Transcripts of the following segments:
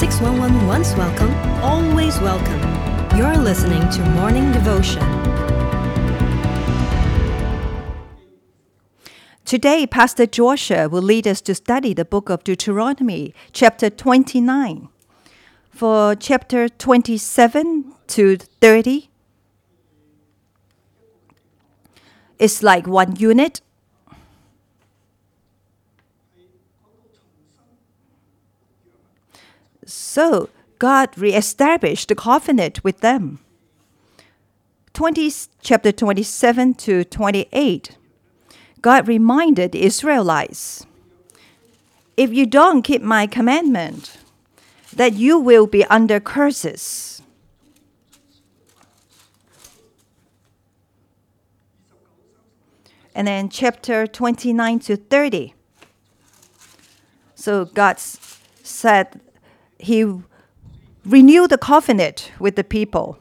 611 once welcome, always welcome. You're listening to Morning Devotion. Today, Pastor Joshua will lead us to study the book of Deuteronomy, chapter 29. For chapter 27 to 30, it's like one unit. So, God reestablished the covenant with them. Chapter 27 to 28, God reminded the Israelites, if you don't keep my commandment, that you will be under curses. And then chapter 29 to 30. So God said He renewed the covenant with the people.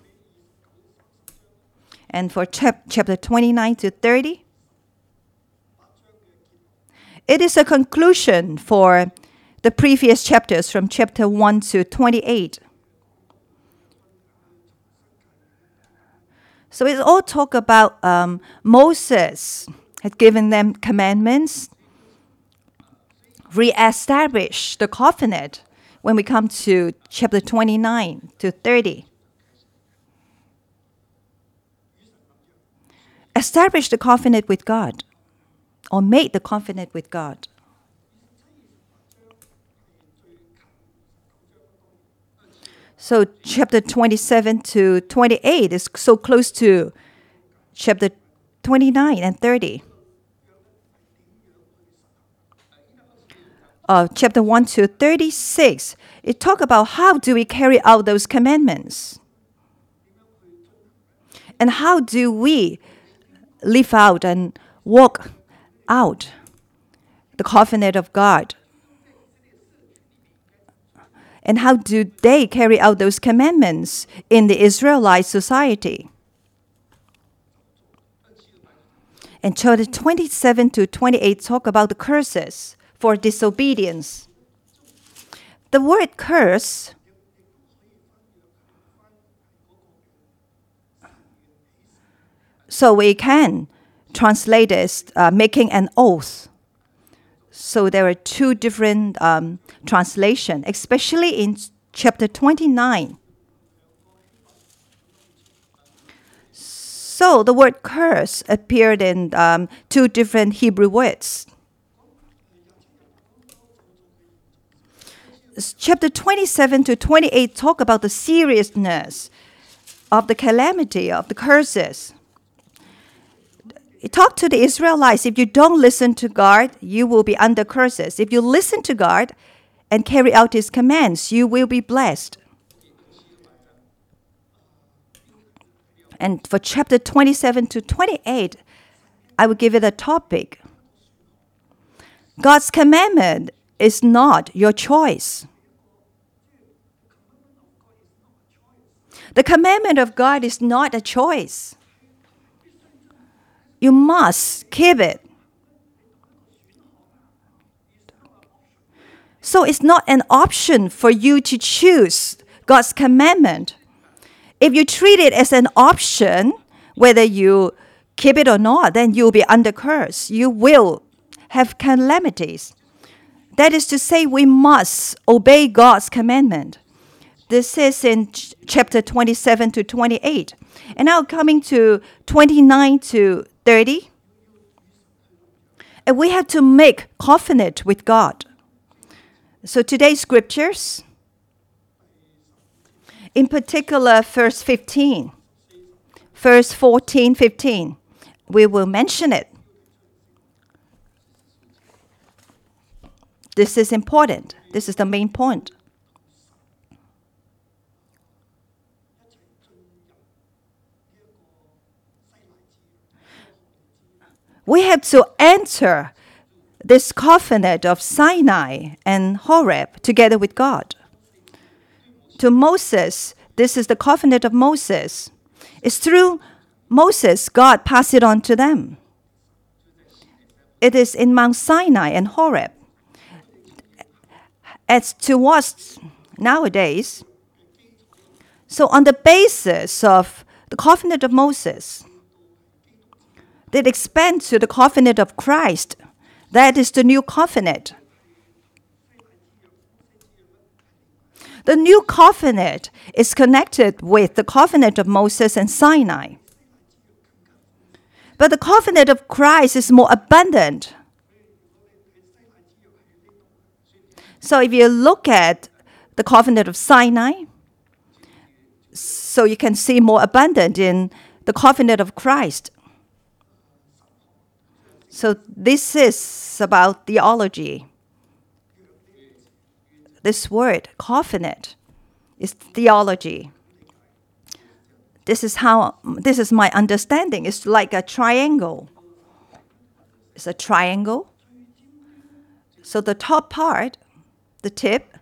And for chapter 29 to 30, it is a conclusion for the previous chapters from chapter 1 to 28. So it's all talk about Moses had given them commandments, reestablish the covenant when we come to chapter 29 to 30. Establish the covenant with God, or made the covenant with God. So chapter 27 to 28 is so close to chapter 29 and 30. Chapter 1 to 36, it talk about how do we carry out those commandments. And how do we live out and walk out the covenant of God. And how do they carry out those commandments in the Israelite society? And chapter 27 to 28 talk about the curses for disobedience. The word curse so we can translate as making an oath. So there are two different translations, especially in chapter 29. So the word curse appeared in two different Hebrew words. Chapter 27 to 28 talk about the seriousness of the calamity of the curses. It talked to the Israelites, if you don't listen to God, you will be under curses. If you listen to God and carry out His commands, you will be blessed. And for chapter 27 to 28, I will give it a topic. God's commandment is not your choice. The commandment of God is not a choice. You must keep it. So it's not an option for you to choose God's commandment. If you treat it as an option, whether you keep it or not, then you'll be under curse. You will have calamities. That is to say, we must obey God's commandment. This is in chapter 27 to 28. And now coming to 29 to 30. And we have to make covenant with God. So today's scriptures, in particular verse 15, verse 14, 15, we will mention it. This is important. This is the main point. We have to enter this covenant of Sinai and Horeb together with God. To Moses, this is the covenant of Moses. It's through Moses, God passed it on to them. It is in Mount Sinai and Horeb. As towards nowadays. So on the basis of the covenant of Moses, they expand to the covenant of Christ. That is the new covenant. The new covenant is connected with the covenant of Moses and Sinai. But the covenant of Christ is more abundant. So if you look at the covenant of Sinai, so you can see more abundant in the covenant of Christ. So this is about theology. This word, covenant, is theology. This is my understanding. It's like a triangle. It's a triangle. So the top part, the tip,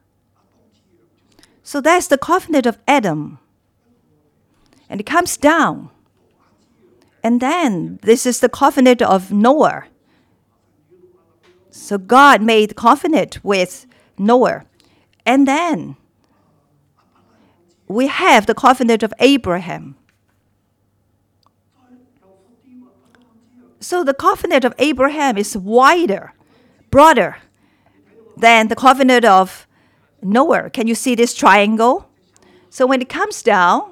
so that's the covenant of Adam. And it comes down. And then this is the covenant of Noah. So God made covenant with Noah. And then we have the covenant of Abraham. So the covenant of Abraham is wider, broader than the covenant of Noah. Can you see this triangle? So when it comes down,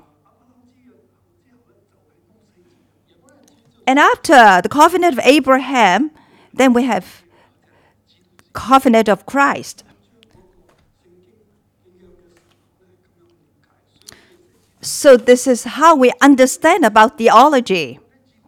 and after the covenant of Abraham, then we have covenant of Christ. So this is how we understand about theology.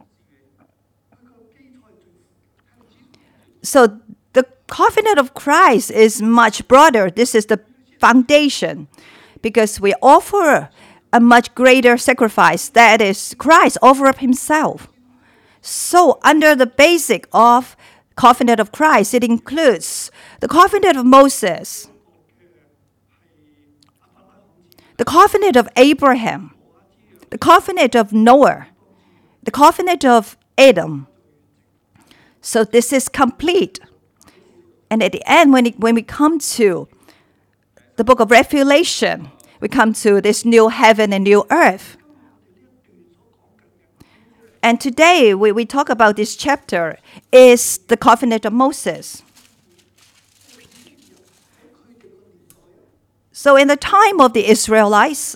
So the covenant of Christ is much broader. This is the foundation because we offer a much greater sacrifice. That is, Christ offered up himself. So under the basic of covenant of Christ, it includes the covenant of Moses, the covenant of Abraham, the covenant of Noah, the covenant of Adam. So this is complete. And at the end, when we come to the book of Revelation, we come to this new heaven and new earth. And today, we talk about this chapter is the covenant of Moses. So in the time of the Israelites,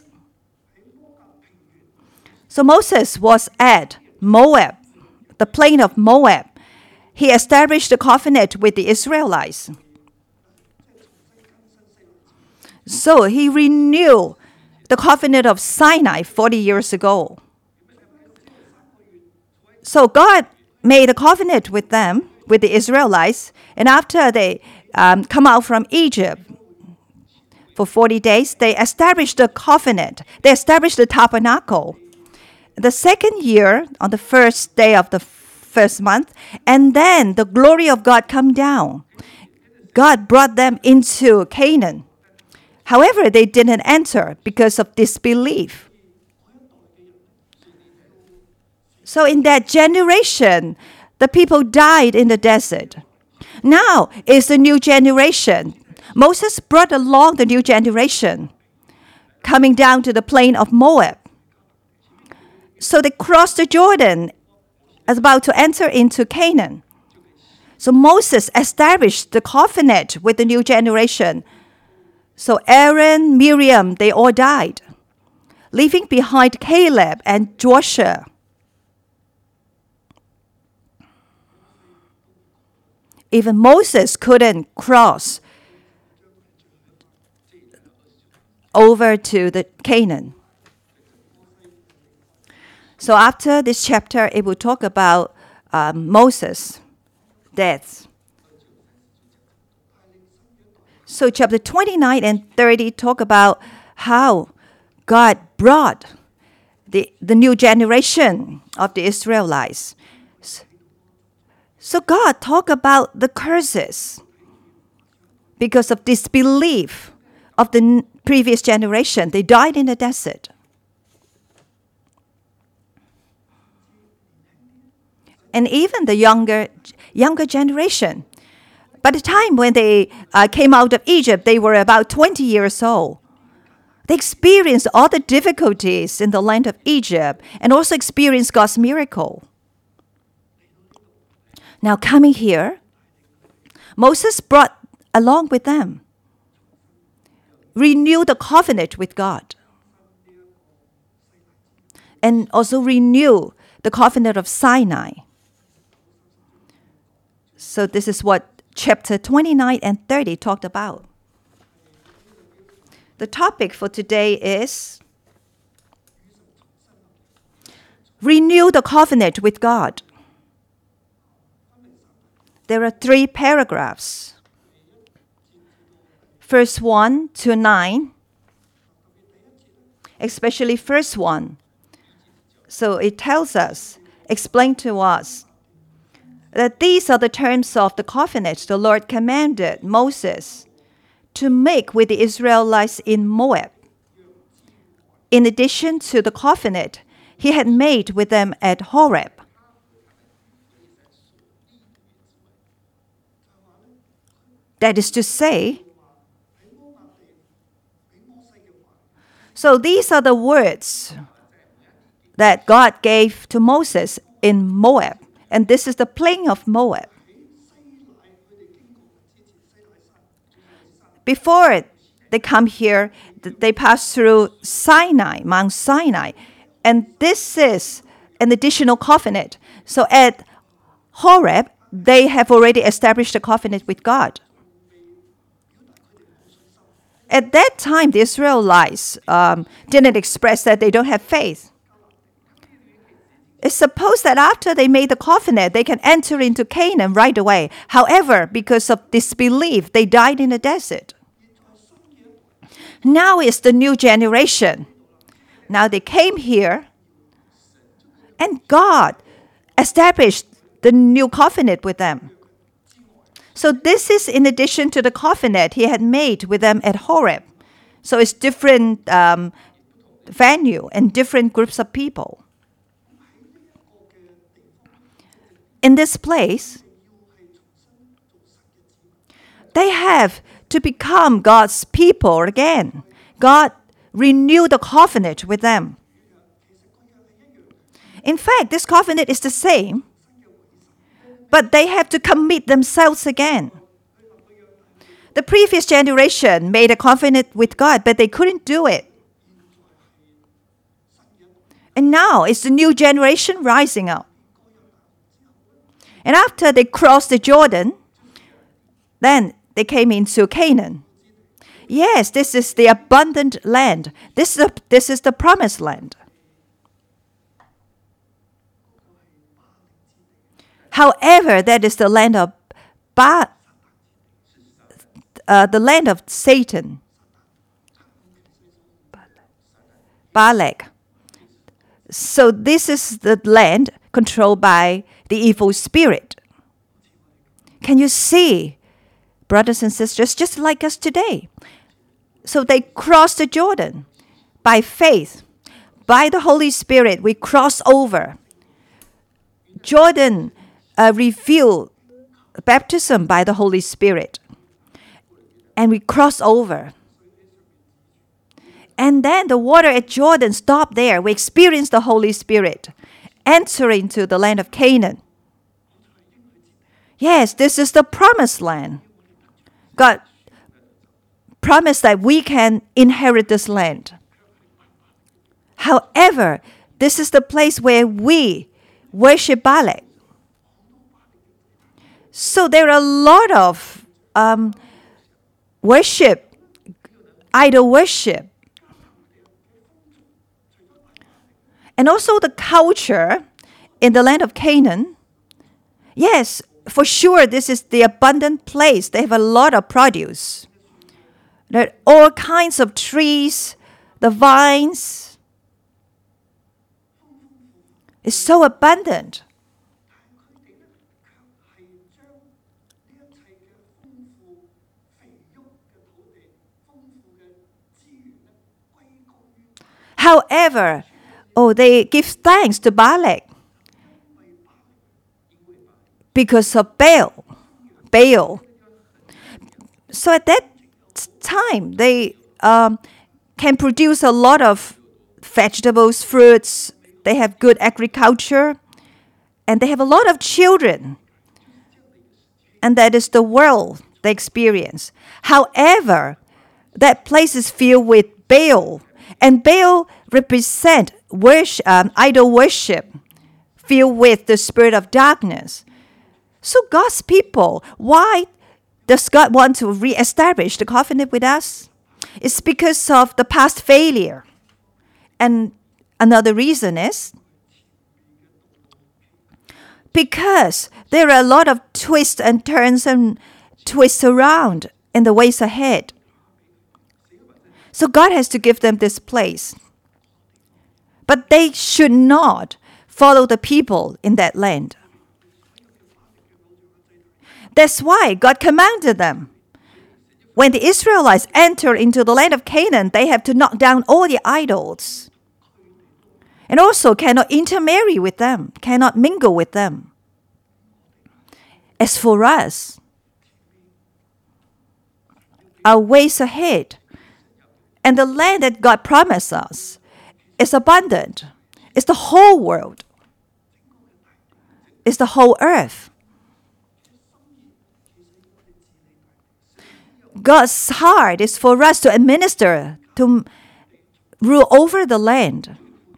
so Moses was at Moab, the plain of Moab. He established the covenant with the Israelites. So he renewed the covenant of Sinai 40 years ago. So God made a covenant with them, with the Israelites, and after they come out from Egypt for 40 days, they established the covenant. They established the tabernacle. The second year, on the first day of the first month, and then the glory of God come down. God brought them into Canaan. However, they didn't enter because of disbelief. So in that generation, the people died in the desert. Now is the new generation. Moses brought along the new generation coming down to the plain of Moab. So they crossed the Jordan, as about to enter into Canaan. So Moses established the covenant with the new generation. So Aaron, Miriam, they all died, leaving behind Caleb and Joshua. Even Moses couldn't cross over to the Canaan. So after this chapter, it will talk about Moses' death. So chapter 29 and 30 talk about how God brought the new generation of the Israelites. So God talked about the curses because of disbelief of the previous generation. They died in the desert. And even the younger generation, By the time when they came out of Egypt, they were about 20 years old. They experienced all the difficulties in the land of Egypt and also experienced God's miracle. Now coming here, Moses brought along with them, renew the covenant with God, and also renew the covenant of Sinai. So this is what chapter 29 and 30 talked about. The topic for today is renew the covenant with God. There are 3 paragraphs. Verse 1 to 9, especially first one. So it tells us, explain to us, that these are the terms of the covenant the Lord commanded Moses to make with the Israelites in Moab. In addition to the covenant he had made with them at Horeb. That is to say, so these are the words that God gave to Moses in Moab. And this is the plain of Moab. Before they come here, they pass through Sinai, Mount Sinai. And this is an additional covenant. So at Horeb, they have already established a covenant with God. At that time, the Israelites didn't express that they don't have faith. It's supposed that after they made the covenant, they can enter into Canaan right away. However, because of disbelief, they died in the desert. Now it's the new generation. Now they came here, and God established the new covenant with them. So this is in addition to the covenant he had made with them at Horeb. So it's different venue and different groups of people. In this place, they have to become God's people again. God renewed the covenant with them. In fact, this covenant is the same, but they have to commit themselves again. The previous generation made a covenant with God, but they couldn't do it. And now it's the new generation rising up. And after they crossed the Jordan, then they came into Canaan. Yes, this is the abundant land. This is the promised land. However, that is the land of the land of Satan, Balak. So this is the land controlled by the evil spirit. Can you see, brothers and sisters, just like us today? So they crossed the Jordan by faith. By the Holy Spirit, we cross over. Jordan revealed baptism by the Holy Spirit. And we cross over. And then the water at Jordan stopped there. We experienced the Holy Spirit entering into the land of Canaan. Yes, this is the promised land. God promised that we can inherit this land. However, this is the place where we worship Balak. So there are a lot of worship, idol worship. And also the culture in the land of Canaan. Yes, for sure, this is the abundant place. They have a lot of produce. There are all kinds of trees, the vines. It's so abundant. However, they give thanks to Balak because of Baal. So at that time, they can produce a lot of vegetables, fruits. They have good agriculture, and they have a lot of children. And that is the world they experience. However, that place is filled with Baal, and Baal represent idol worship, filled with the spirit of darkness. So God's people, why does God want to reestablish the covenant with us? It's because of the past failure. And another reason is because there are a lot of twists and turns and twists around in the ways ahead. So God has to give them this place. But they should not follow the people in that land. That's why God commanded them. When the Israelites enter into the land of Canaan, they have to knock down all the idols. And also cannot intermarry with them, cannot mingle with them. As for us, our ways ahead and the land that God promised us is abundant. It's the whole world. It's the whole earth. God's heart is for us to administer, to rule over the land.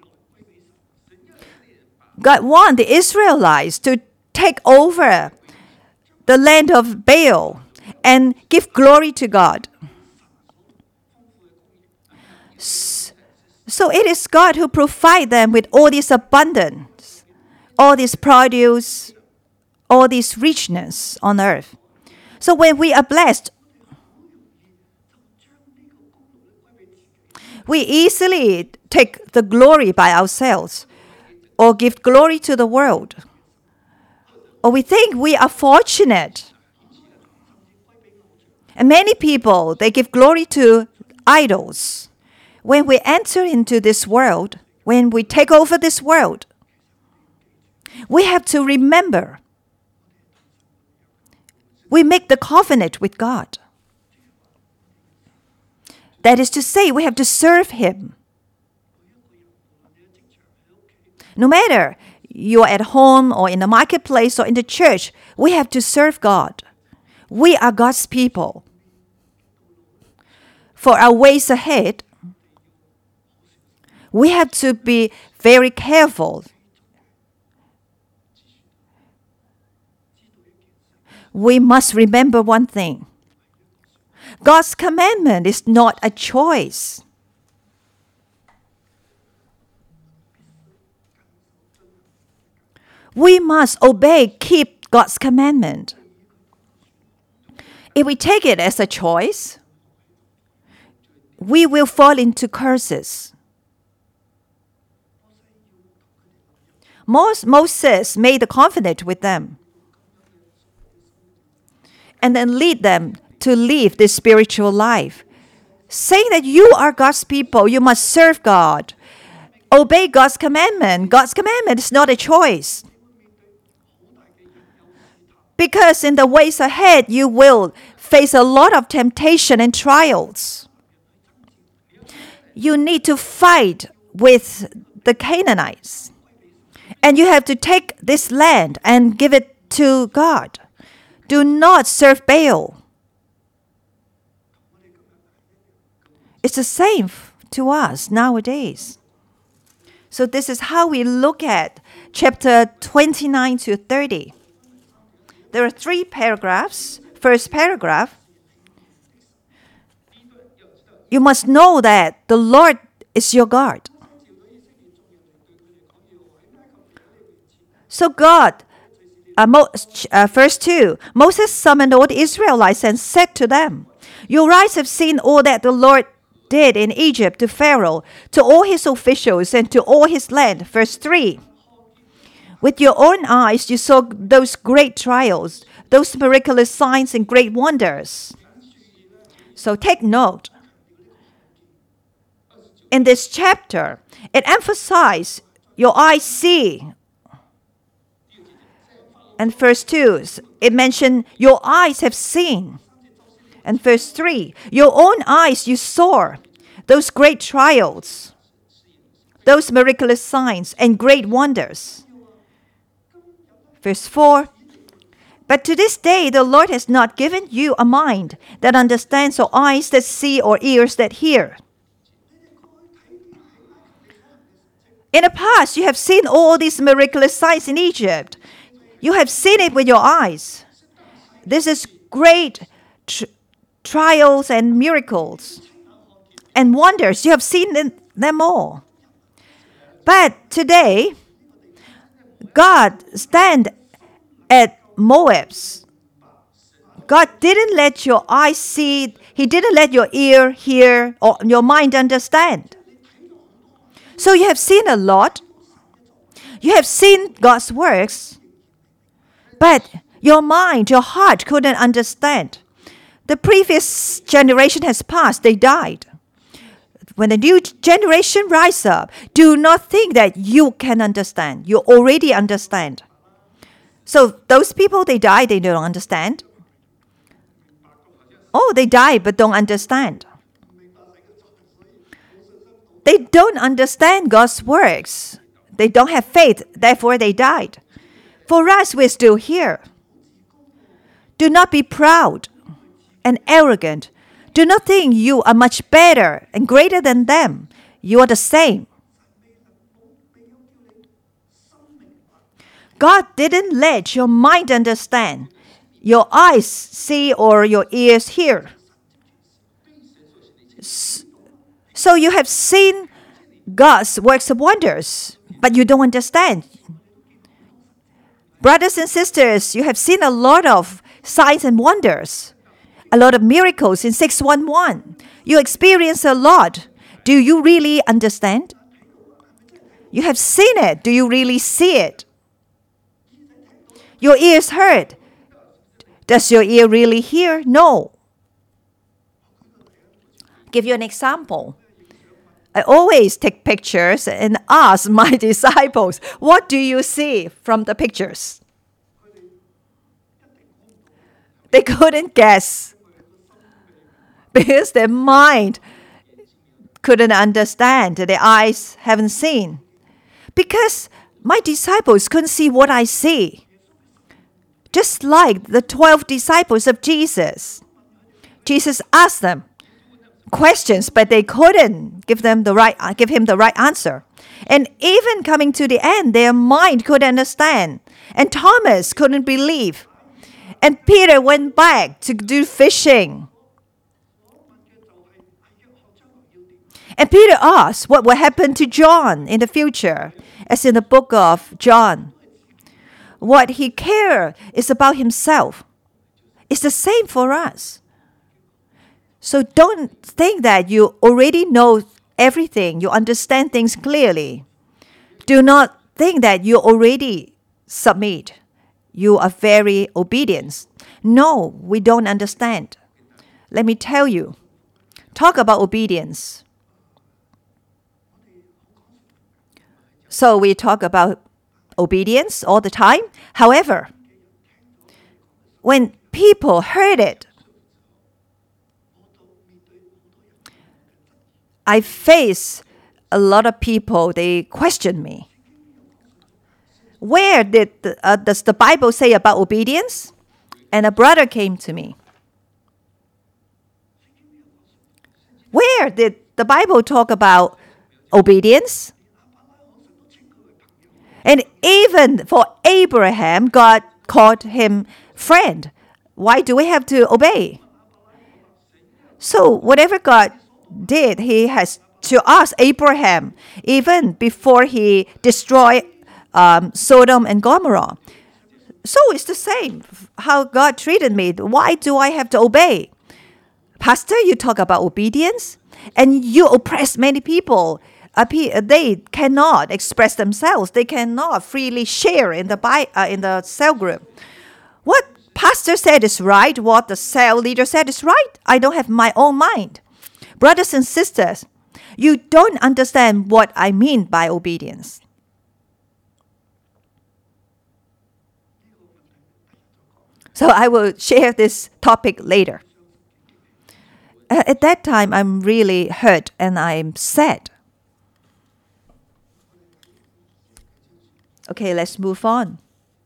God wants the Israelites to take over the land of Baal and give glory to God. So it is God who provides them with all this abundance, all this produce, all this richness on earth. So when we are blessed, we easily take the glory by ourselves or give glory to the world. Or we think we are fortunate. And many people, they give glory to idols. When we enter into this world, when we take over this world, we have to remember we make the covenant with God. That is to say, we have to serve Him. No matter you're at home or in the marketplace or in the church, we have to serve God. We are God's people. For our ways ahead, we have to be very careful. We must remember one thing. God's commandment is not a choice. We must obey, keep God's commandment. If we take it as a choice, we will fall into curses. Moses made a covenant with them and then lead them to live this spiritual life, saying that you are God's people, you must serve God, obey God's commandment. God's commandment is not a choice. Because in the ways ahead, you will face a lot of temptation and trials. You need to fight with the Canaanites. And you have to take this land and give it to God. Do not serve Baal. It's the same to us nowadays. So this is how we look at chapter 29 to 30. There are 3 paragraphs. First paragraph, you must know that the Lord is your God. So God, verse 2, Moses summoned all the Israelites and said to them, your eyes have seen all that the Lord did in Egypt to Pharaoh, to all his officials, and to all his land. Verse 3, with your own eyes you saw those great trials, those miraculous signs and great wonders. So take note. In this chapter, it emphasizes your eyes see. And verse 2, it mentioned your eyes have seen. And verse 3, your own eyes you saw those great trials, those miraculous signs and great wonders. Verse 4, but to this day the Lord has not given you a mind that understands, or eyes that see, or ears that hear. In the past, you have seen all these miraculous signs in Egypt. You have seen it with your eyes. This is great trials and miracles and wonders. You have seen them all. But today, God stand at Moab's. God didn't let your eyes see. He didn't let your ear hear or your mind understand. So you have seen a lot. You have seen God's works. But your mind, your heart couldn't understand. The previous generation has passed. They died. When the new generation rise up, do not think that you can understand. You already understand. So those people, they die, they don't understand. Oh, they die but don't understand. They don't understand God's works. They don't have faith, therefore they died. For us, we're still here. Do not be proud and arrogant. Do not think you are much better and greater than them. You are the same. God didn't let your mind understand, your eyes see, or your ears hear. So you have seen God's works of wonders, but you don't understand. Brothers and sisters, you have seen a lot of signs and wonders, a lot of miracles in 611. You experience a lot. Do you really understand? You have seen it. Do you really see it? Your ears heard. Does your ear really hear? No. Give you an example. I always take pictures and ask my disciples, what do you see from the pictures? They couldn't guess because their mind couldn't understand, their eyes haven't seen. Because my disciples couldn't see what I see. Just like the 12 disciples of Jesus. Jesus asked them questions, but they couldn't give him the right answer. And even coming to the end, their mind couldn't understand. And Thomas couldn't believe. And Peter went back to do fishing. And Peter asked what will happen to John in the future, as in the book of John. What he cared is about himself. It's the same for us. So don't think that you already know everything, you understand things clearly. Do not think that you already submit. You are very obedient. No, we don't understand. Let me tell you. Talk about obedience. So we talk about obedience all the time. However, when people heard it, I face a lot of people, they question me. Where does the Bible say about obedience? And a brother came to me. Where did the Bible talk about obedience? And even for Abraham, God called him friend. Why do we have to obey? So whatever God did, he has to ask Abraham, even before he destroyed Sodom and Gomorrah. So it's the same, how God treated me. Why do I have to obey? Pastor, you talk about obedience, and you oppress many people. They cannot express themselves. They cannot freely share in the cell group. What pastor said is right. What the cell leader said is right. I don't have my own mind. Brothers and sisters, you don't understand what I mean by obedience. So I will share this topic later. At that time, I'm really hurt and I'm sad. Okay, let's move on.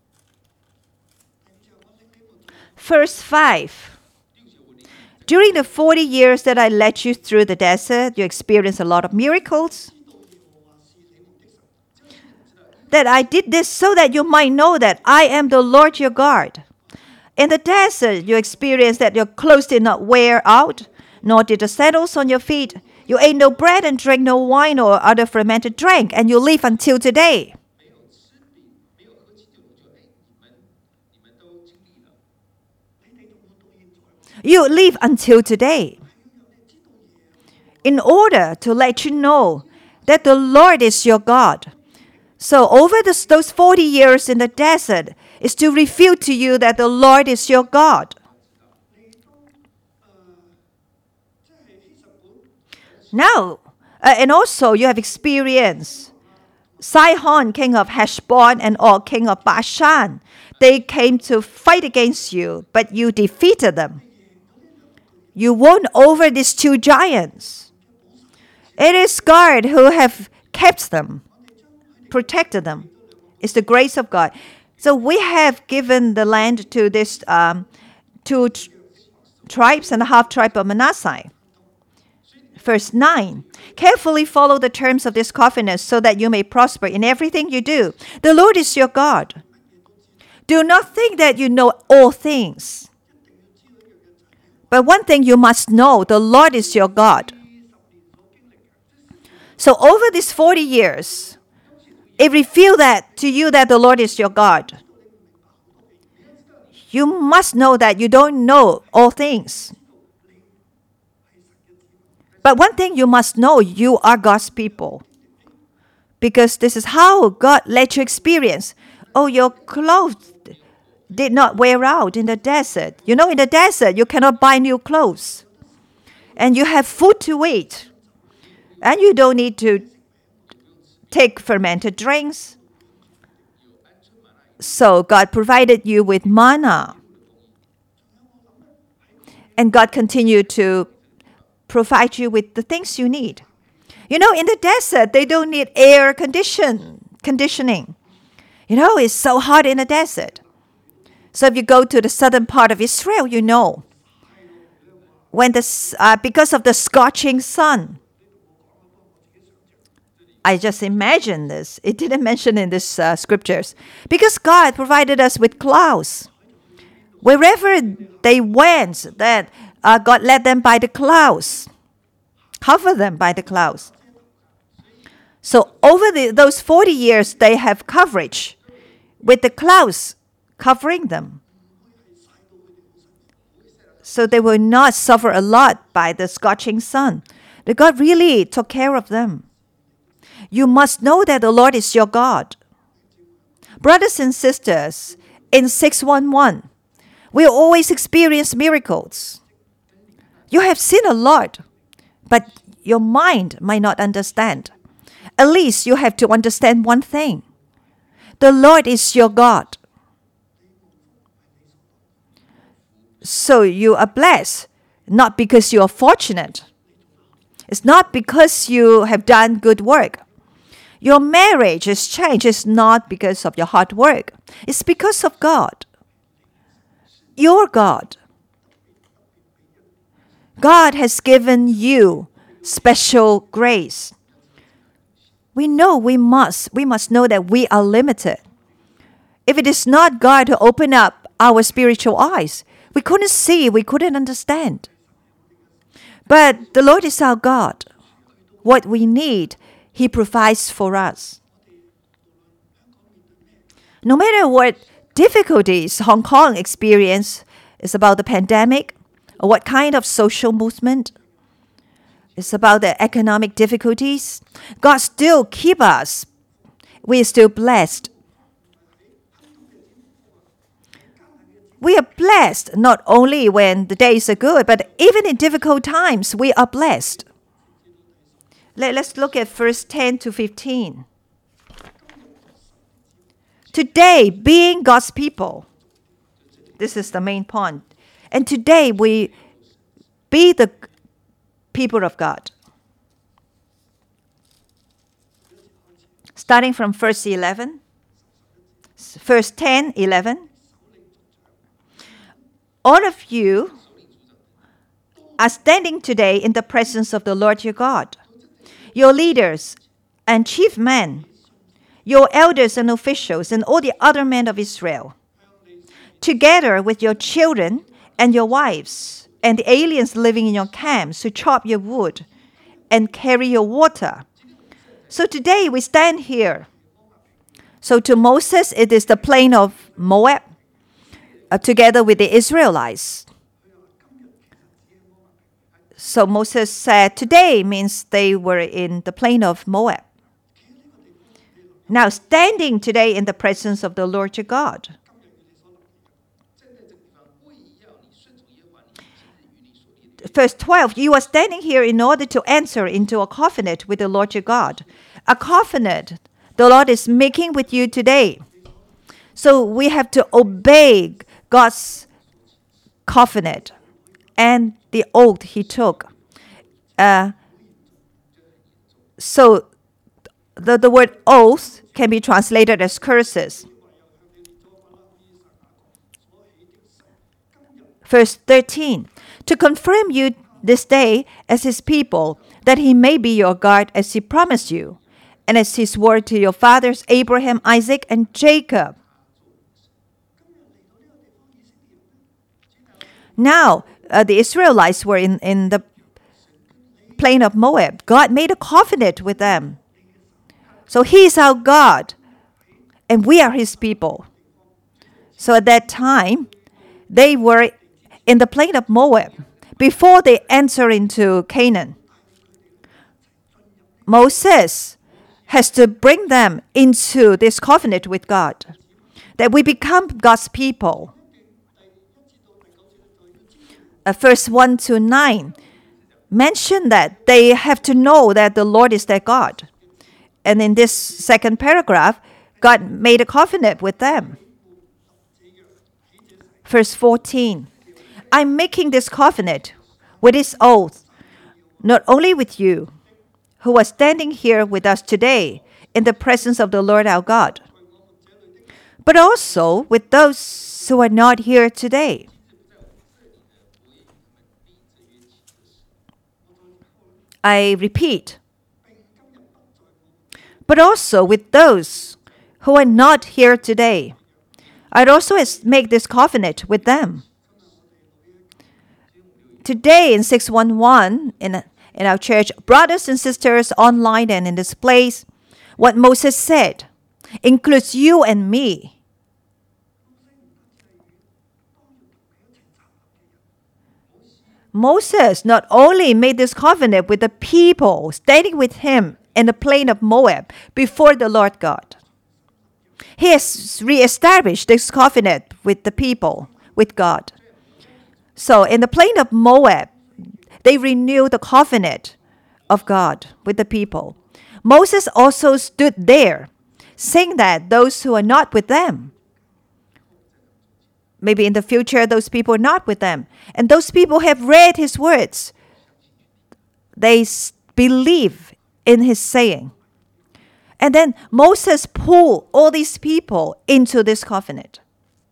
Verse 5. During the 40 years that I led you through the desert, you experienced a lot of miracles. That I did this so that you might know that I am the Lord your God. In the desert, you experienced that your clothes did not wear out, nor did the sandals on your feet. You ate no bread and drank no wine or other fermented drink, and you live until today. You live until today. In order to let you know that the Lord is your God. So over those 40 years in the desert is to reveal to you that the Lord is your God. Now, and also you have experienced Sihon, king of Heshbon, and Og, king of Bashan. They came to fight against you, but you defeated them. You won over these two giants. It is God who have kept them, protected them. It's the grace of God. So we have given the land to these two tribes and a half tribe of Manasseh. Verse 9. Carefully follow the terms of this covenant so that you may prosper in everything you do. The Lord is your God. Do not think that you know all things. But one thing you must know, the Lord is your God. So over these 40 years, it revealed that to you that the Lord is your God. You must know that you don't know all things. But one thing you must know, you are God's people. Because this is how God let you experience. Oh, your clothes did not wear out in the desert. You know, in the desert, you cannot buy new clothes. And you have food to eat. And you don't need to take fermented drinks. So God provided you with manna. And God continued to provide you with the things you need. You know, in the desert, they don't need air conditioning. You know, it's so hot in the desert. So if you go to the southern part of Israel, you know, when because of the scorching sun, I just imagine this. It didn't mention in these scriptures. Because God provided us with clouds. Wherever they went, that God led them by the clouds. Cover them by the clouds. So over those 40 years, they have coverage with the clouds covering them. So they will not suffer a lot by the scorching sun. The God really took care of them. You must know that the Lord is your God. Brothers and sisters, in 611, we always experience miracles. You have seen a lot, but your mind might not understand. At least you have to understand one thing. The Lord is your God. So you are blessed, not because you are fortunate. It's not because you have done good work. Your marriage is changed. It's not because of your hard work. It's because of God. Your God. God has given you special grace. We know we must know that we are limited. If it is not God who opened up our spiritual eyes, we couldn't see, we couldn't understand. But the Lord is our God. What we need, He provides for us. No matter what difficulties Hong Kong experience is about the pandemic, or what kind of social movement, it's about the economic difficulties, God still keeps us. We are still blessed. We are blessed not only when the days are good, but even in difficult times, we are blessed. Let's look at verse 10 to 15. Today, being God's people, this is the main point. And today, we be the people of God. Starting from verse 11, verse 10, 11. All of you are standing today in the presence of the Lord your God, your leaders and chief men, your elders and officials, and all the other men of Israel, together with your children and your wives, and the aliens living in your camps who chop your wood and carry your water. So today we stand here. So to Moses, it is the plain of Moab, together with the Israelites. So Moses said today means they were in the plain of Moab. Now standing today in the presence of the Lord your God. Verse 12, you are standing here in order to enter into a covenant with the Lord your God. A covenant the Lord is making with you today. So we have to obey God's covenant and the oath he took. So the word oath can be translated as curses. Verse 13, to confirm you this day as his people, that he may be your God as he promised you, and as his word to your fathers Abraham, Isaac, and Jacob. Now, the Israelites were in the plain of Moab. God made a covenant with them. So he is our God, and we are his people. So at that time, they were in the plain of Moab before they enter into Canaan. Moses has to bring them into this covenant with God, that we become God's people. Verse 1 to 9 mention that they have to know that the Lord is their God. And in this second paragraph, God made a covenant with them. Verse 14, I'm making this covenant with this oath, not only with you, who are standing here with us today in the presence of the Lord our God, but also with those who are not here today. I repeat, but also with those who are not here today. I'd also make this covenant with them. Today in 611, in our church, brothers and sisters online and in this place, what Moses said includes you and me. Moses not only made this covenant with the people standing with him in the plain of Moab before the Lord God. He has reestablished this covenant with the people, with God. So in the plain of Moab, they renewed the covenant of God with the people. Moses also stood there, saying that those who are not with them, maybe in the future those people are not with them, and those people have read his words, they believe in his saying. And then Moses pulled all these people into this covenant.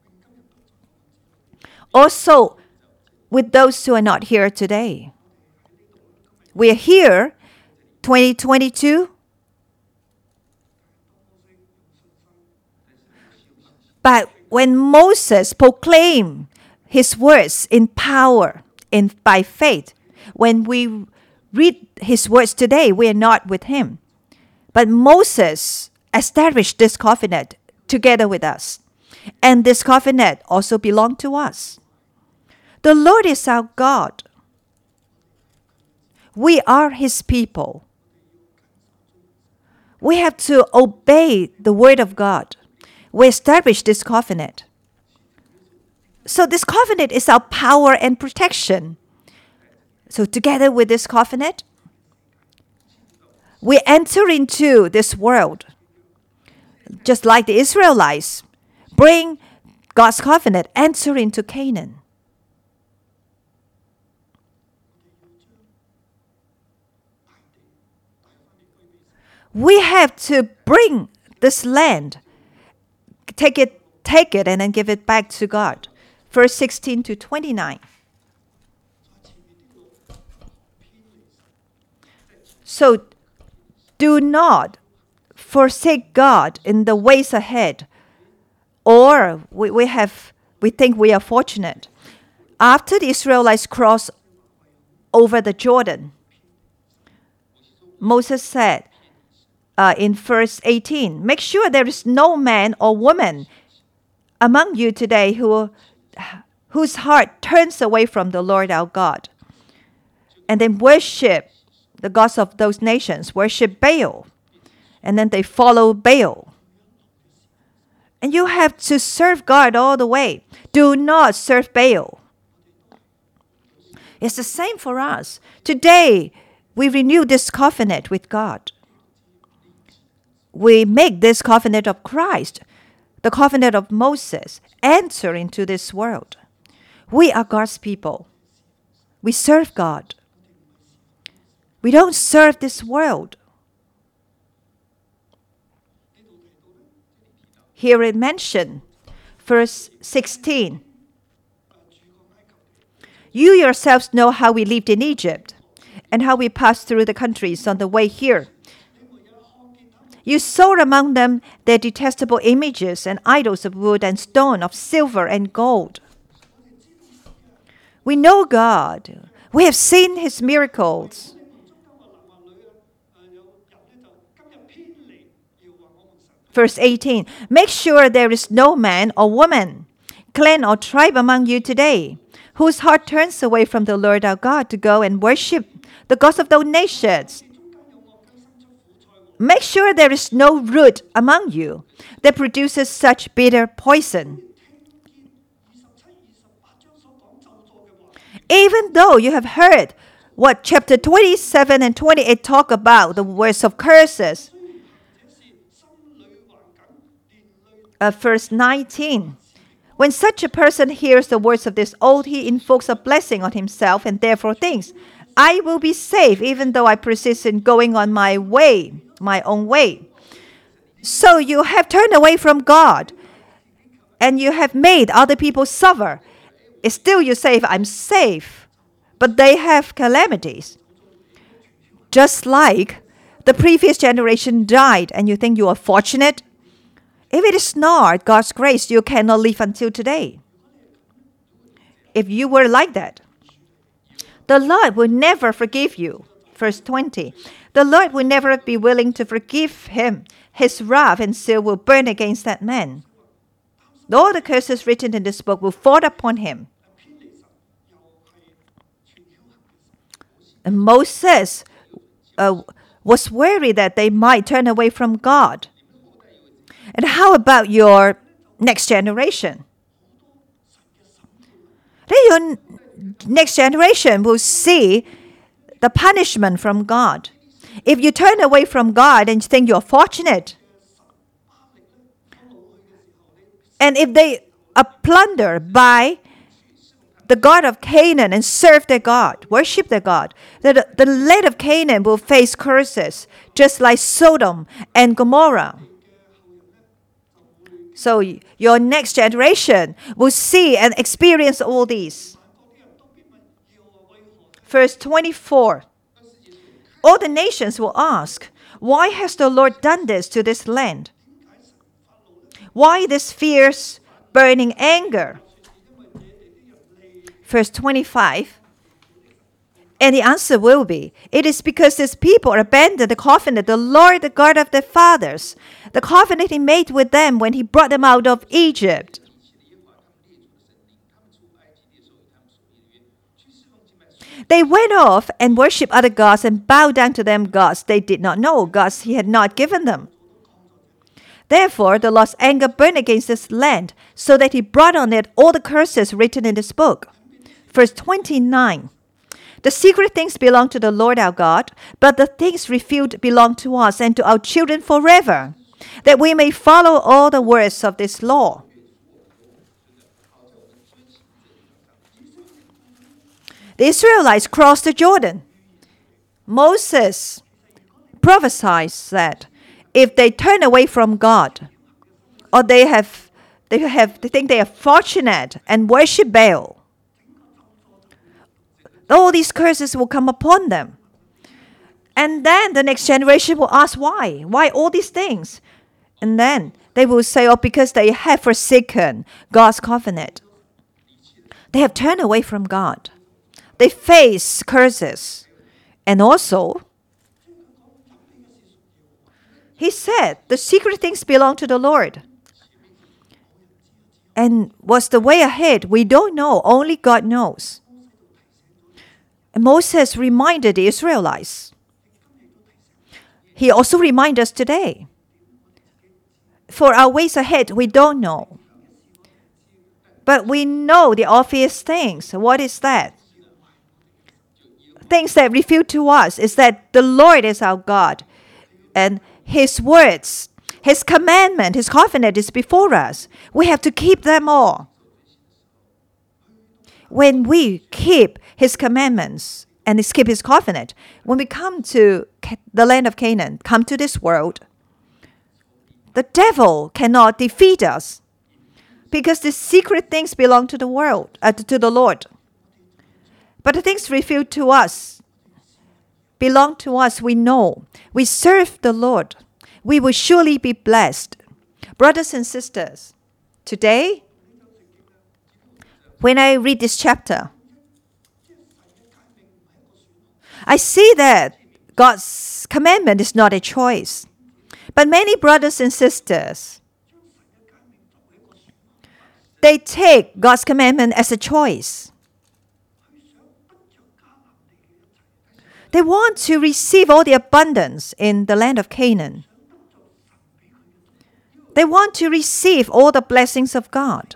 Also, with those who are not here today. We are here, 2022. But when Moses proclaimed his words in power, by faith, when we read his words today, we are not with him. But Moses established this covenant together with us. And this covenant also belongs to us. The Lord is our God. We are his people. We have to obey the word of God. We establish this covenant. So this covenant is our power and protection. So together with this covenant, we enter into this world. Just like the Israelites, bring God's covenant, enter into Canaan. We have to bring this land, take it, and then give it back to God. Verse 16 to 29. So do not forsake God in the ways ahead, or we think we are fortunate. After the Israelites crossed over the Jordan, Moses said in verse 18, make sure there is no man or woman among you today whose heart turns away from the Lord our God, and then worship the gods of those nations, worship Baal, and then they follow Baal. And you have to serve God all the way. Do not serve Baal. It's the same for us. Today, we renew this covenant with God. We make this covenant of Christ, the covenant of Moses, enter into this world. We are God's people. We serve God. We don't serve this world. Here it mentioned, verse 16. You yourselves know how we lived in Egypt and how we passed through the countries on the way here. You saw among them their detestable images and idols of wood and stone, of silver and gold. We know God. We have seen His miracles. Verse 18, make sure there is no man or woman, clan or tribe among you today, whose heart turns away from the Lord our God to go and worship the gods of those nations. Make sure there is no root among you that produces such bitter poison. Even though you have heard what chapter 27 and 28 talk about, the words of curses, verse 19. When such a person hears the words of this oath, he invokes a blessing on himself and therefore thinks, I will be safe even though I persist in going on my way, my own way. So you have turned away from God and you have made other people suffer. It's still you say, I'm safe, but they have calamities. Just like the previous generation died and you think you are fortunate. If it is not God's grace, you cannot live until today. If you were like that, the Lord will never forgive you. Verse 20, the Lord will never be willing to forgive him. His wrath and zeal will burn against that man. All the curses written in this book will fall upon him. And Moses was worried that they might turn away from God. And how about your next generation? Then your next generation will see the punishment from God. If you turn away from God and think you're fortunate, and if they are plundered by the God of Canaan and serve their God, worship their God, the land of Canaan will face curses just like Sodom and Gomorrah. So your next generation will see and experience all these. Verse 24. All the nations will ask, why has the Lord done this to this land? Why this fierce, burning anger? Verse 25. And the answer will be, it is because these people abandoned the covenant, the Lord, the God of their fathers, the covenant He made with them when He brought them out of Egypt. They went off and worshipped other gods and bowed down to them gods they did not know, gods He had not given them. Therefore, the Lord's anger burned against this land, so that He brought on it all the curses written in this book. Verse 29. The secret things belong to the Lord our God, but the things revealed belong to us and to our children forever, that we may follow all the words of this law. The Israelites crossed the Jordan. Moses prophesies that if they turn away from God, or they think they are fortunate and worship Baal, all these curses will come upon them. And then the next generation will ask why? Why all these things? And then they will say, oh, because they have forsaken God's covenant. They have turned away from God. They face curses. And also, he said, the secret things belong to the Lord. And what's the way ahead? We don't know. Only God knows. And Moses reminded the Israelites. He also reminds us today. For our ways ahead, we don't know. But we know the obvious things. What is that? Things that reveal to us is that the Lord is our God. And His words, His commandment, His covenant is before us. We have to keep them all. When we keep His commandments and keep His covenant, when we come to the land of Canaan, come to this world, the devil cannot defeat us because the secret things belong to the world, to the Lord. But the things revealed to us belong to us. We know. We serve the Lord. We will surely be blessed. Brothers and sisters, today, when I read this chapter, I see that God's commandment is not a choice. But many brothers and sisters, they take God's commandment as a choice. They want to receive all the abundance in the land of Canaan. They want to receive all the blessings of God.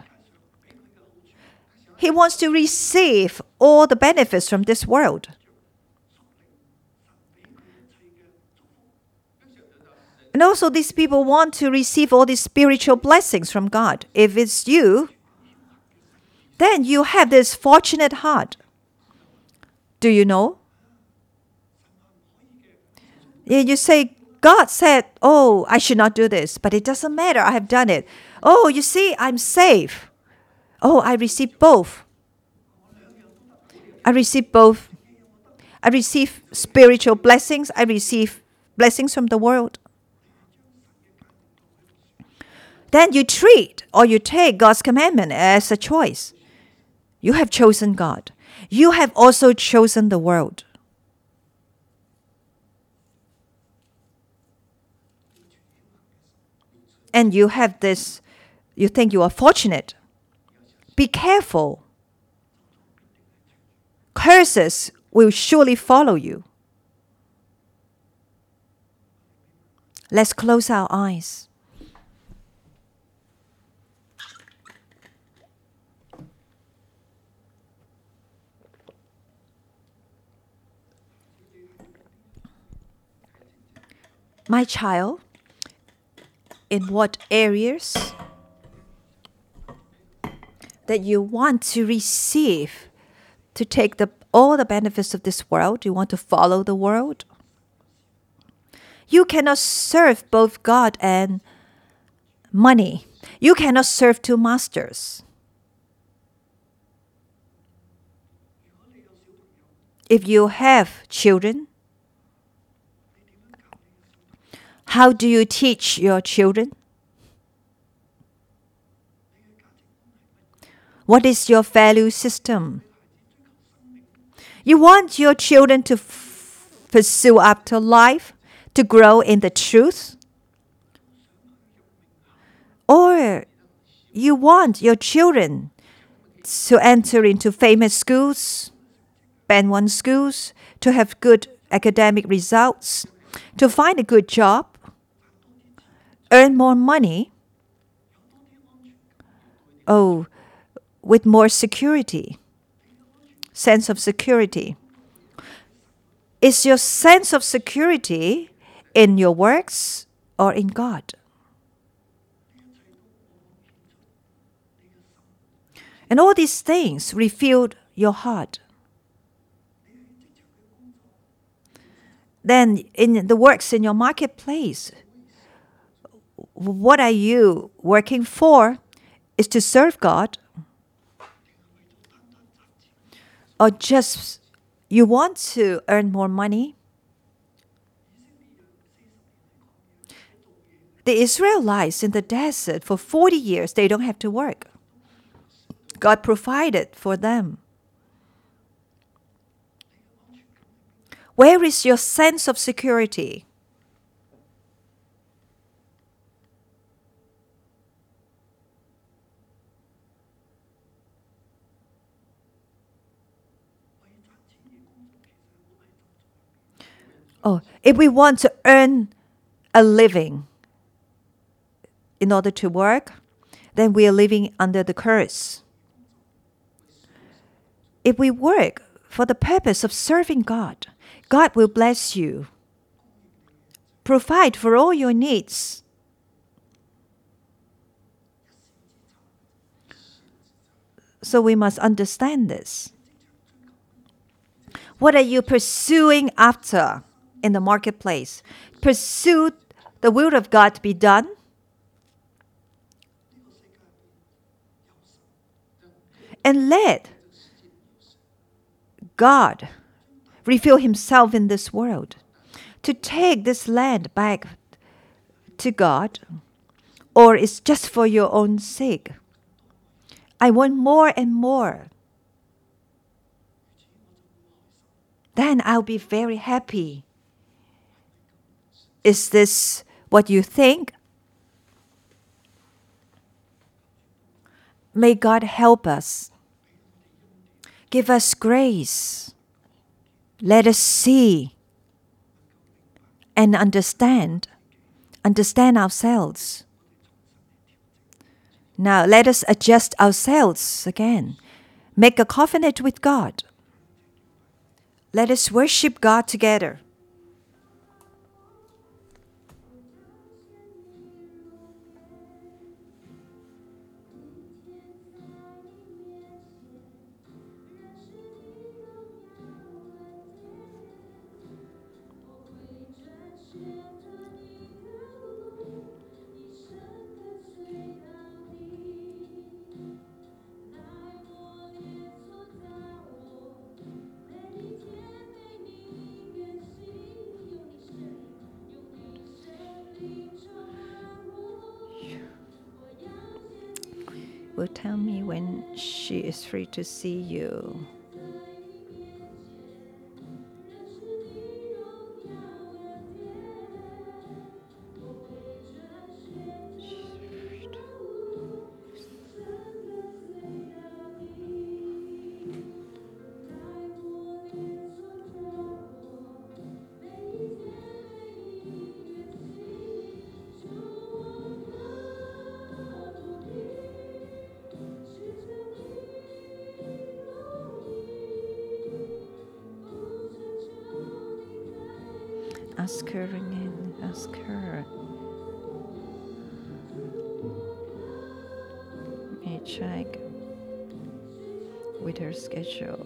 He wants to receive all the benefits from this world. And also these people want to receive all these spiritual blessings from God. If it's you, then you have this fortunate heart. Do you know? You say, God said, oh, I should not do this, but it doesn't matter. I have done it. Oh, you see, I'm safe. Oh, I receive both. I receive both. I receive spiritual blessings. I receive blessings from the world. Then you treat or you take God's commandment as a choice. You have chosen God. You have also chosen the world. And you have this, you think you are fortunate. Be careful. Curses will surely follow you. Let's close our eyes. My child, in what areas that you want to receive, to take all the benefits of this world, you want to follow the world? You cannot serve both God and money. You cannot serve two masters. If you have children, how do you teach your children? What is your value system? You want your children to pursue after life, to grow in the truth? Or you want your children to enter into famous schools, Band 1 schools, to have good academic results, to find a good job, earn more money, with more security, sense of security. Is your sense of security in your works or in God? And all these things revealed your heart. then in the works in your marketplace, what are you working for? Is to serve God? Or just you want to earn more money? The Israelites in the desert for 40 years, they don't have to work. God provided for them. Where is your sense of security? Oh, if we want to earn a living in order to work, then we are living under the curse. If we work for the purpose of serving God, God will bless you, provide for all your needs. So we must understand this. What are you pursuing after in the marketplace? Pursue the will of God to be done. And let God reveal Himself in this world. To take this land back to God, or it's just for your own sake. I want more and more. Then I'll be very happy. Is this what you think? May God help us. Give us grace. Let us see and understand ourselves. Now let us adjust ourselves again. Make a covenant with God. Let us worship God together. Will tell me when she is free to see you. Ask her again. Ask her. Let me check with her schedule.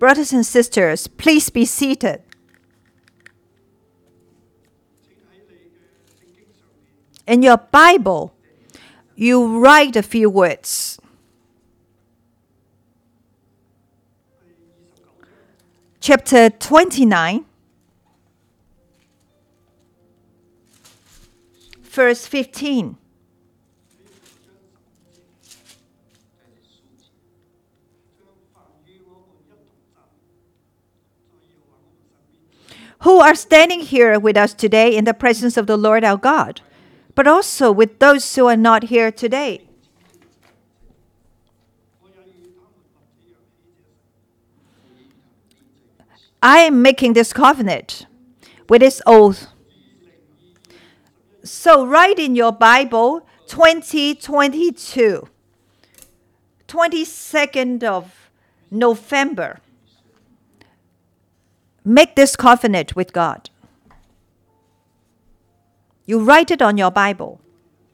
Brothers and sisters, please be seated. In your Bible, you write a few words. Chapter 29, verse 15. Who are standing here with us today in the presence of the Lord our God, but also with those who are not here today. I am making this covenant with this oath. So write in your Bible 2022, 22nd of November. Make this covenant with God. You write it on your Bible.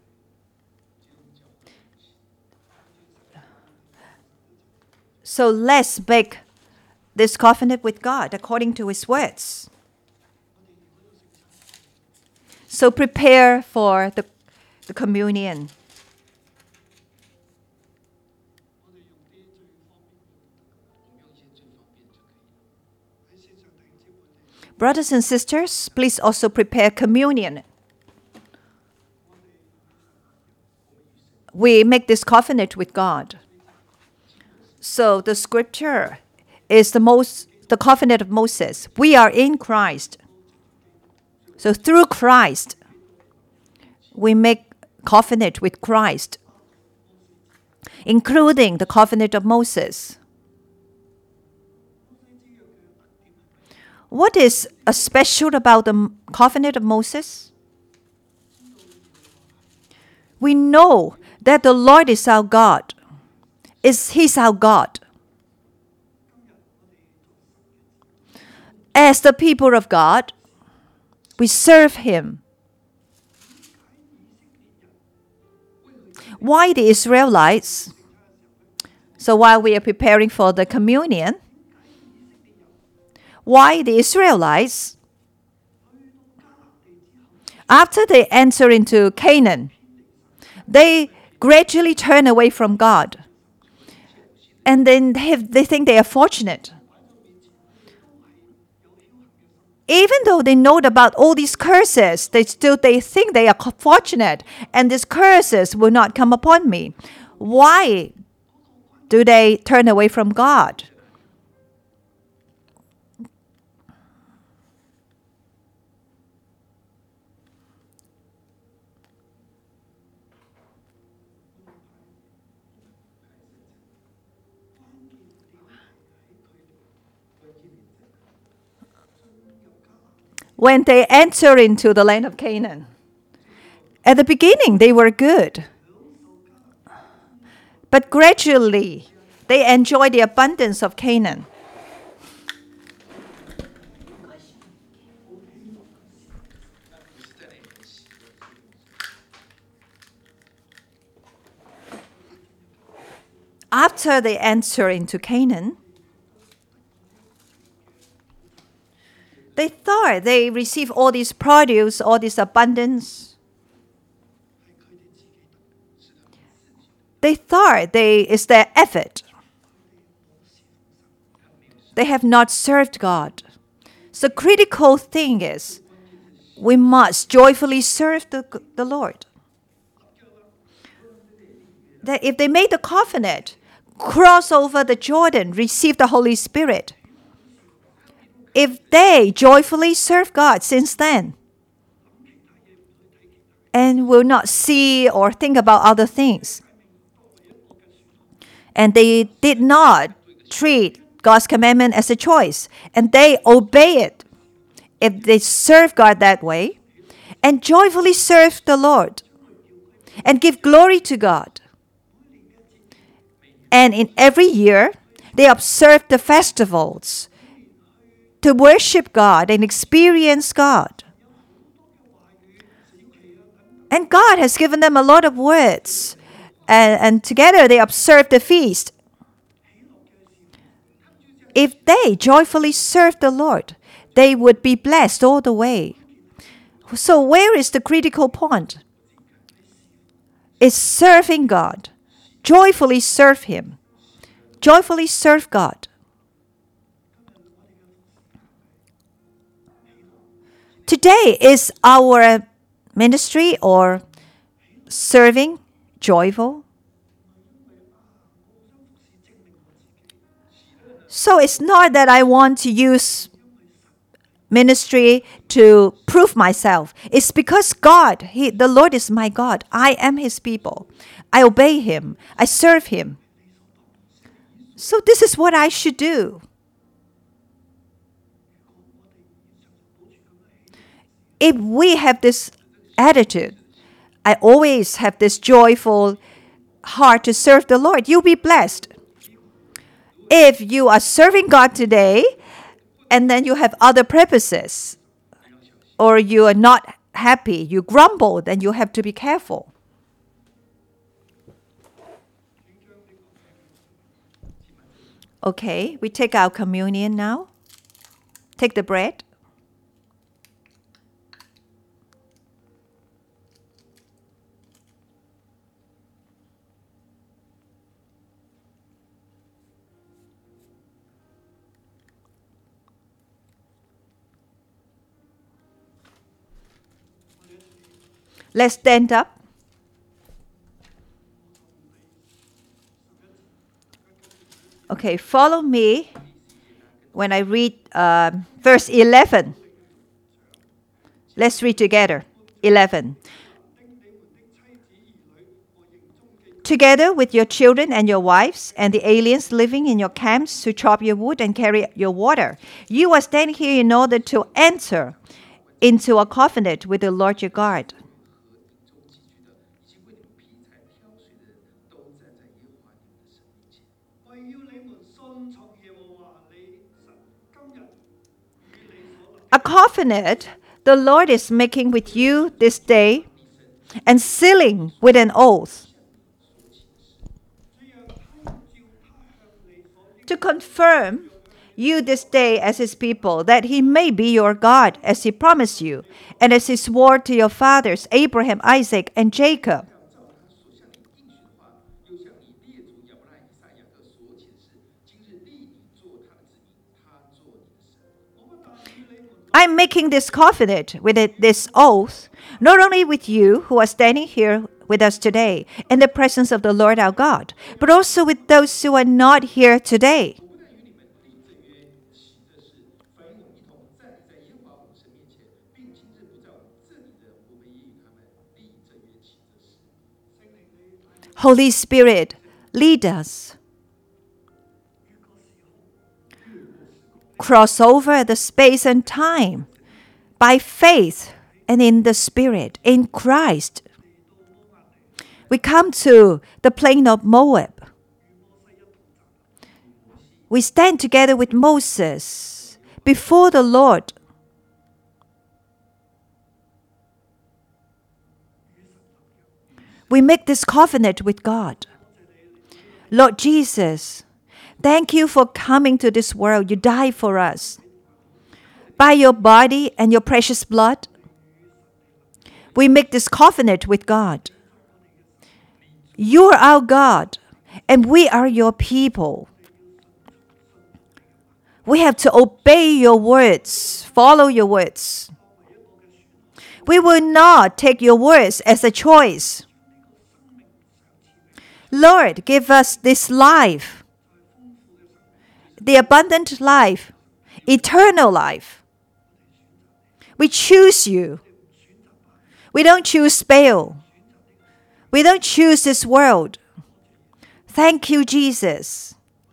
So let's make this covenant with God according to His words. So prepare for the communion. Brothers and sisters, please also prepare communion. We make this covenant with God. So the scripture is the covenant of Moses. We are in Christ. So through Christ, we make covenant with Christ, including the covenant of Moses. What is special about the covenant of Moses? We know that the Lord is our God. He's our God. As the people of God, we serve Him. Why the Israelites? So while we are preparing for the communion, why the Israelites, after they enter into Canaan, they gradually turn away from God. And then they think they are fortunate. Even though they know about all these curses, they think they are fortunate, and these curses will not come upon me. Why do they turn away from God? When they enter into the land of Canaan, at the beginning they were good. But gradually they enjoy the abundance of Canaan. After they enter into Canaan, they thought they received all this produce, all this abundance. They thought it's their effort. They have not served God. So critical thing is, we must joyfully serve the Lord. That if they made the covenant, cross over the Jordan, receive the Holy Spirit, if they joyfully serve God since then, and will not see or think about other things, and they did not treat God's commandment as a choice, and they obey it, if they serve God that way, and joyfully serve the Lord, and give glory to God, and in every year, they observe the festivals, to worship God and experience God. And God has given them a lot of words. And together they observe the feast. if they joyfully serve the Lord, they would be blessed all the way. So where is the critical point? It's serving God. Joyfully serve Him. Joyfully serve God. Today, is our ministry or serving joyful? So it's not that I want to use ministry to prove myself. It's because God, the Lord is my God. I am His people. I obey Him. I serve Him. So this is what I should do. If we have this attitude, I always have this joyful heart to serve the Lord, you'll be blessed. If you are serving God today, and then you have other purposes, or you are not happy, you grumble, then you have to be careful. Okay, we take our communion now. Take the bread. Let's stand up. Okay, follow me when I read verse 11. Let's read together. 11. Together with your children and your wives and the aliens living in your camps who chop your wood and carry your water, you are standing here in order to enter into a covenant with the Lord your God. A covenant the Lord is making with you this day and sealing with an oath to confirm you this day as His people, that He may be your God as He promised you and as He swore to your fathers Abraham, Isaac, and Jacob. I'm making this covenant with this oath, not only with you who are standing here with us today in the presence of the Lord our God, but also with those who are not here today. Holy Spirit, lead us. Cross over the space and time by faith and in the Spirit, in Christ. We come to the plain of Moab. We stand together with Moses before the Lord. We make this covenant with God. Lord Jesus, thank you for coming to this world. You died for us. By your body and your precious blood, we make this covenant with God. You are our God, and we are your people. We have to obey your words, follow your words. We will not take your words as a choice. Lord, give us this life, the abundant life, eternal life. We choose you. We don't choose Baal. We don't choose this world. Thank you, Jesus.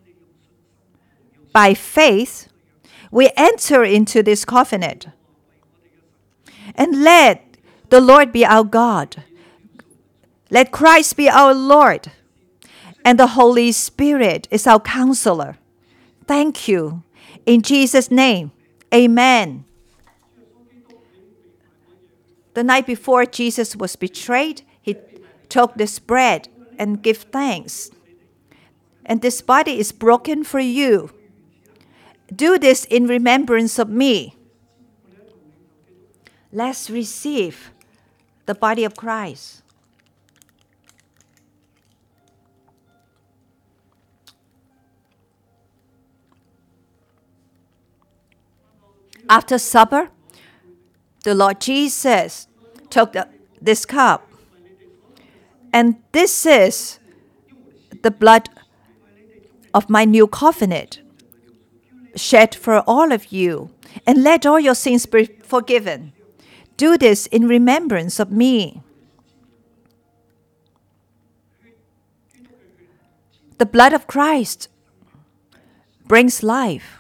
By faith, we enter into this covenant. And let the Lord be our God. Let Christ be our Lord. And the Holy Spirit is our counselor. Thank you. In Jesus' name, amen. The night before Jesus was betrayed, He took this bread and gave thanks. And this body is broken for you. Do this in remembrance of me. Let's receive the body of Christ. After supper, the Lord Jesus took this cup. And this is the blood of my new covenant, shed for all of you. And let all your sins be forgiven. Do this in remembrance of me. The blood of Christ brings life.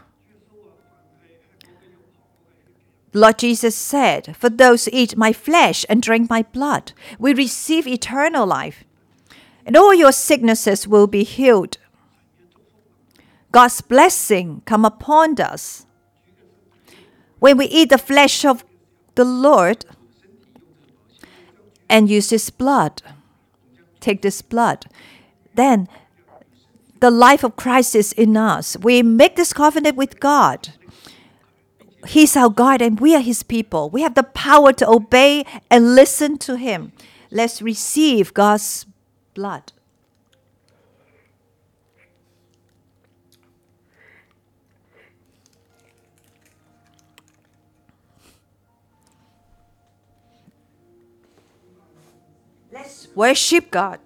Lord Jesus said, "For those who eat my flesh and drink my blood will receive eternal life, and all your sicknesses will be healed." God's blessing come upon us. When we eat the flesh of the Lord and use His blood, take this blood, then the life of Christ is in us. We make this covenant with God. He's our God and we are His people. We have the power to obey and listen to Him. Let's receive God's blood. Let's worship God.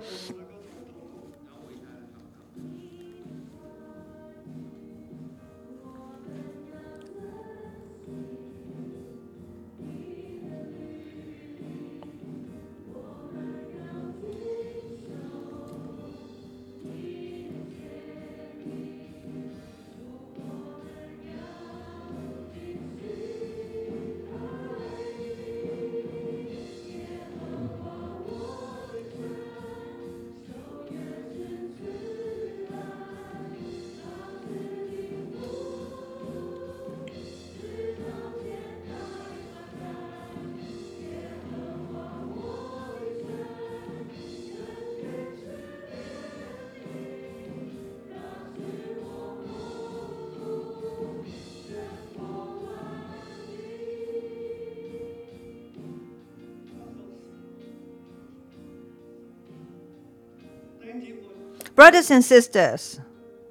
Brothers and sisters,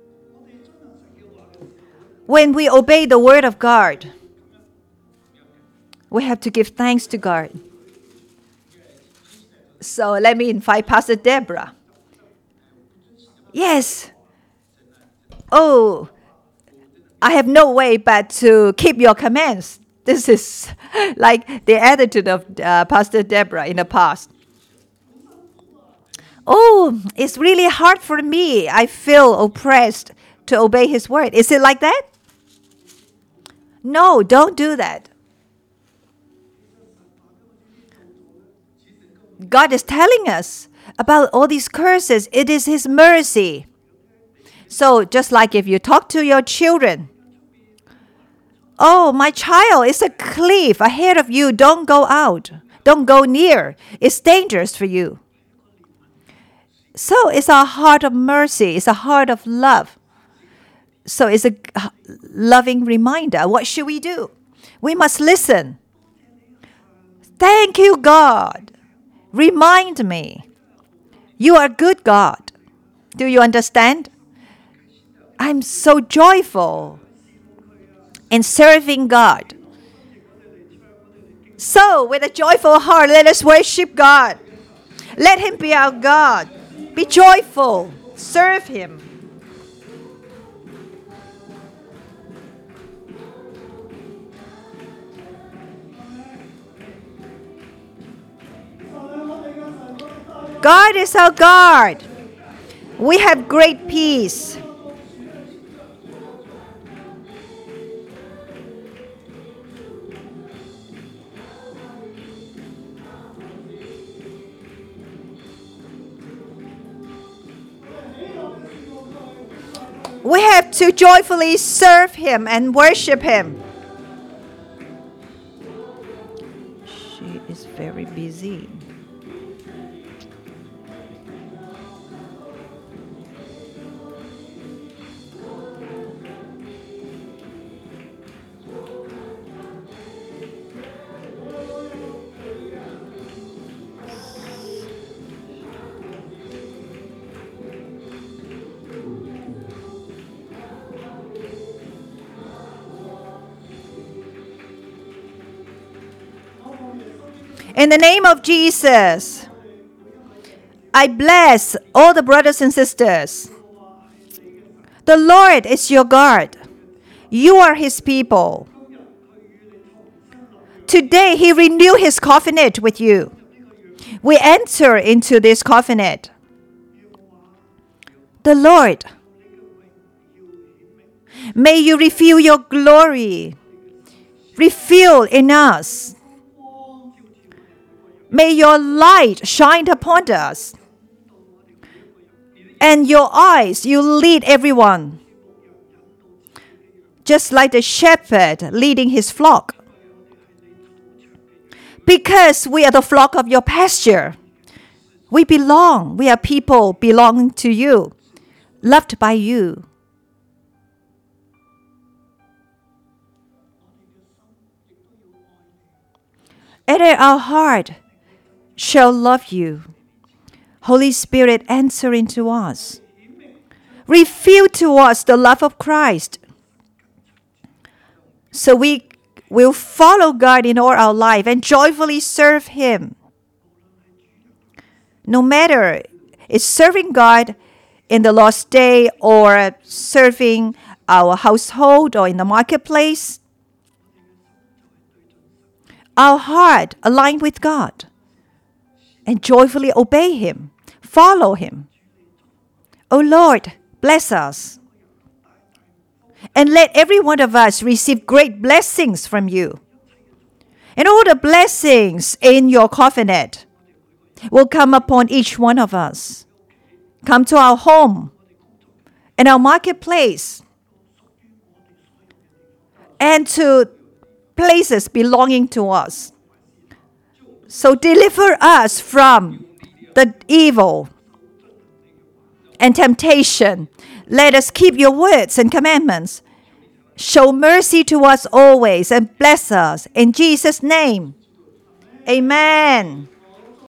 when we obey the word of God, we have to give thanks to God. So let me invite Pastor Deborah. Yes. Oh, I have no way but to keep your commands. This is like the attitude of Pastor Deborah in the past. Oh, it's really hard for me. I feel oppressed to obey His word. Is it like that? No, don't do that. God is telling us about all these curses. It is His mercy. So just like if you talk to your children, "Oh, my child, it's a cliff ahead of you. Don't go out. Don't go near. It's dangerous for you." So it's a heart of mercy. It's a heart of love. So it's a loving reminder. What should we do? We must listen. Thank you, God. Remind me. You are good, God. Do you understand? I'm so joyful in serving God. So with a joyful heart, let us worship God. Let Him be our God. Be joyful. Serve Him. God is our God. We have great peace. We have to joyfully serve Him and worship Him. She is very busy. In the name of Jesus, I bless all the brothers and sisters. The Lord is your God. You are His people. Today, He renewed His covenant with you. We enter into this covenant. The Lord, may you reveal your glory. Reveal in us. May your light shine upon us. And your eyes, you lead everyone. Just like the shepherd leading his flock. Because we are the flock of your pasture. We belong. We are people belonging to you. Loved by you. And our heart shall love you. Holy Spirit, enter into us. Reveal to us the love of Christ. So we will follow God in all our life and joyfully serve Him. No matter it's serving God in the Lord's Day or serving our household or in the marketplace, our heart aligned with God and joyfully obey Him, follow Him. Oh Lord, bless us. And let every one of us receive great blessings from you. And all the blessings in your covenant will come upon each one of us. Come to our home and our marketplace and to places belonging to us. So deliver us from the evil and temptation. Let us keep your words and commandments. Show mercy to us always and bless us. In Jesus' name, amen.